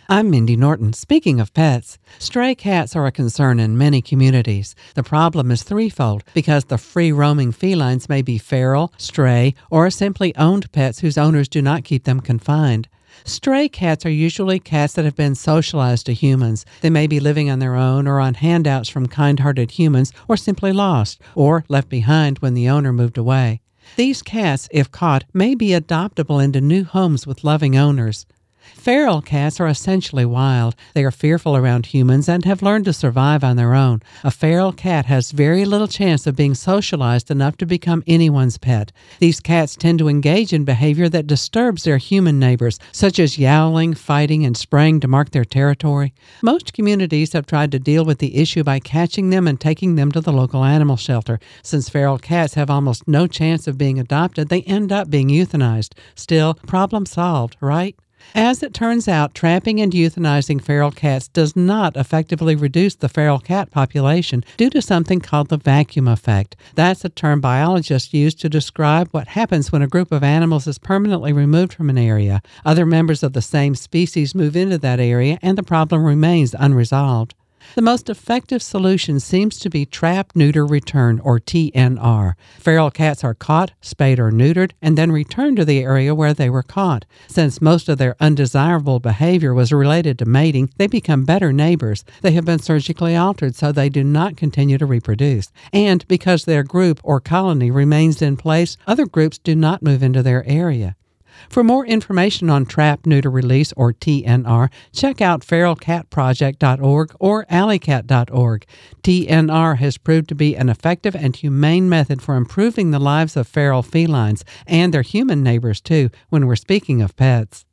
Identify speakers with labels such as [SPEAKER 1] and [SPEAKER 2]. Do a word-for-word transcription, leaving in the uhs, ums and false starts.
[SPEAKER 1] I'm Mindy Norton. Speaking of pets, stray cats are a concern in many communities. The problem is threefold because the free-roaming felines may be feral, stray, or simply owned pets whose owners do not keep them confined. Stray cats are usually cats that have been socialized to humans. They may be living on their own or on handouts from kind-hearted humans, or simply lost or left behind when the owner moved away. These cats, if caught, may be adoptable into new homes with loving owners. Feral cats are essentially wild. They are fearful around humans and have learned to survive on their own. A feral cat has very little chance of being socialized enough to become anyone's pet. These cats tend to engage in behavior that disturbs their human neighbors, such as yowling, fighting, and spraying to mark their territory. Most communities have tried to deal with the issue by catching them and taking them to the local animal shelter. Since feral cats have almost no chance of being adopted, they end up being euthanized. Still, problem solved, right? As it turns out, trapping and euthanizing feral cats does not effectively reduce the feral cat population due to something called the vacuum effect. That's a term biologists use to describe what happens when a group of animals is permanently removed from an area. Other members of the same species move into that area, and the problem remains unresolved. The most effective solution seems to be trap, neuter, return, or T N R. Feral cats are caught, spayed, or neutered, and then returned to the area where they were caught. Since most of their undesirable behavior was related to mating, they become better neighbors. They have been surgically altered so they do not continue to reproduce. And because their group or colony remains in place, other groups do not move into their area. For more information on trap, neuter, release, or T N R, check out feral cat project dot org or alley cat dot org. T N R has proved to be an effective and humane method for improving the lives of feral felines and their human neighbors, too, when we're speaking of pets.